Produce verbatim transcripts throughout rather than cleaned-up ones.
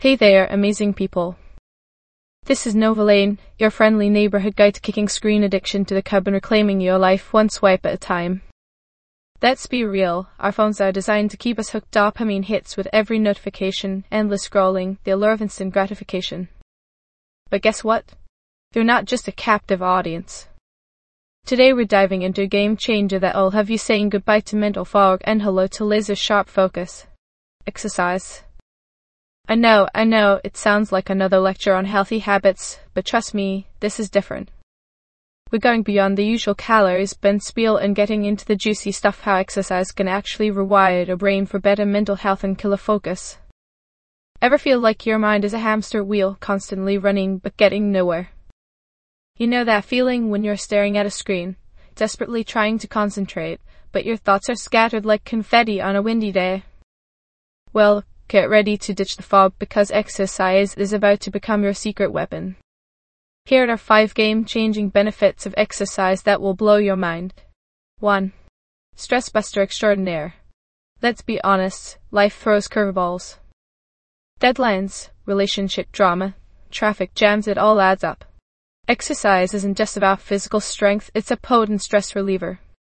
Hey there, amazing people. This is Nova Lane, your friendly neighborhood guide to kicking screen addiction to the curb and reclaiming your life one swipe at a time. Let's be real, our phones are designed to keep us hooked. Dopamine hits with every notification, endless scrolling, the allure of instant gratification. But guess what? You're not just a captive audience. Today we're diving into a game changer that'll have you saying goodbye to mental fog and hello to laser sharp focus. Exercise. I know, I know, it sounds like another lecture on healthy habits, but trust me, this is different. We're going beyond the usual calories burn spiel and getting into the juicy stuff, how exercise can actually rewire your brain for better mental health and killer focus. Ever feel like your mind is a hamster wheel, constantly running but getting nowhere? You know that feeling when you're staring at a screen, desperately trying to concentrate, but your thoughts are scattered like confetti on a windy day? Well, get ready to ditch the fog because exercise is about to become your secret weapon. Here are five game-changing benefits of exercise that will blow your mind. one. Stress buster extraordinaire. Let's be honest, life throws curveballs. Deadlines, relationship drama, traffic jams, it all adds up. Exercise isn't just about physical strength, it's a potent stress reliever.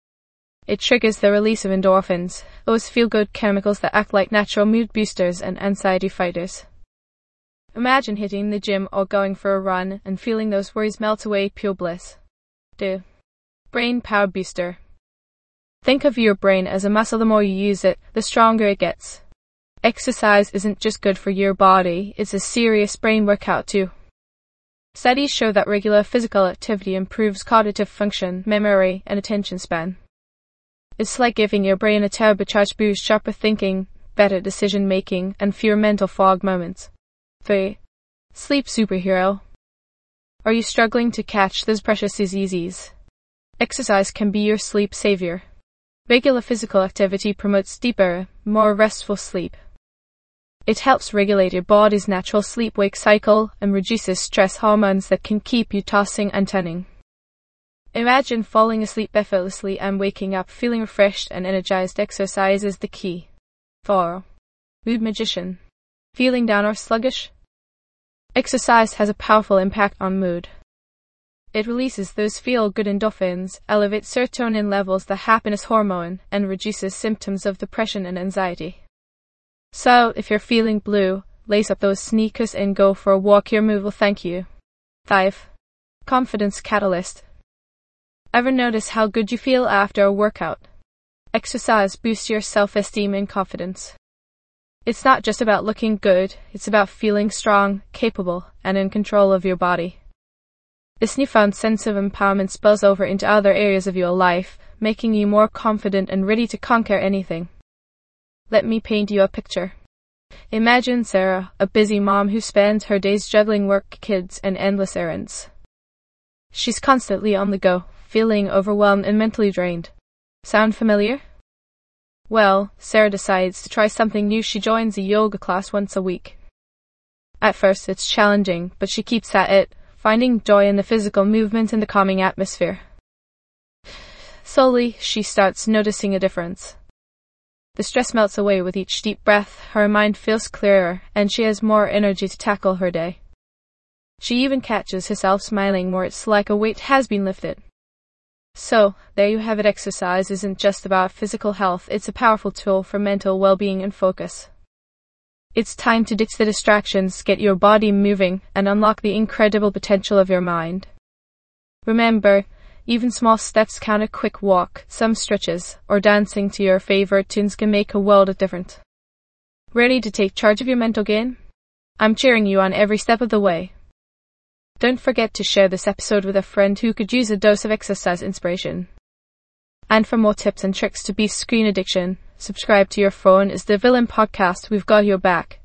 It triggers the release of endorphins, those feel-good chemicals that act like natural mood boosters and anxiety fighters. Imagine hitting the gym or going for a run and feeling those worries melt away, pure bliss. two. Brain power booster. Think of your brain as a muscle. The more you use it, the stronger it gets. Exercise isn't just good for your body, it's a serious brain workout too. Studies show that regular physical activity improves cognitive function, memory, and attention span. It's like giving your brain a turbocharged boost, sharper thinking, better decision-making, and fewer mental fog moments. three. Sleep superhero. Are you struggling to catch those precious diseases? Exercise can be your sleep savior. Regular physical activity promotes deeper, more restful sleep. It helps regulate your body's natural sleep-wake cycle and reduces stress hormones that can keep you tossing and turning. Imagine falling asleep effortlessly and waking up feeling refreshed and energized. Exercise is the key. four. Mood magician. Feeling down or sluggish? Exercise has a powerful impact on mood. It releases those feel-good endorphins, elevates serotonin levels, the happiness hormone, and reduces symptoms of depression and anxiety. So, if you're feeling blue, lace up those sneakers and go for a walk. Your mood will thank you. five. Confidence catalyst. Ever notice how good you feel after a workout? Exercise boosts your self-esteem and confidence. It's not just about looking good, it's about feeling strong, capable, and in control of your body. This newfound sense of empowerment spills over into other areas of your life, making you more confident and ready to conquer anything. Let me paint you a picture. Imagine Sarah, a busy mom who spends her days juggling work, kids, and endless errands. She's constantly on the go, feeling overwhelmed and mentally drained. Sound familiar? Well, Sarah decides to try something new. She joins a yoga class once a week. At first, it's challenging, but she keeps at it, finding joy in the physical movement and the calming atmosphere. Slowly, she starts noticing a difference. The stress melts away with each deep breath, her mind feels clearer, and she has more energy to tackle her day. She even catches herself smiling more. It's like a weight has been lifted. So, there you have it. Exercise isn't just about physical health, it's a powerful tool for mental well-being and focus. It's time to ditch the distractions, get your body moving, and unlock the incredible potential of your mind. Remember, even small steps count. A quick walk, some stretches, or dancing to your favorite tunes can make a world of difference. Ready to take charge of your mental game? I'm cheering you on every step of the way. Don't forget to share this episode with a friend who could use a dose of exercise inspiration. And for more tips and tricks to beat screen addiction, subscribe to your phone is the Villain Podcast. We've got your back.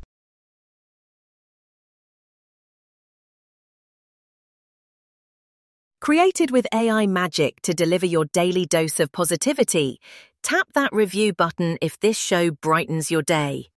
Created with A I magic to deliver your daily dose of positivity, tap that review button if this show brightens your day.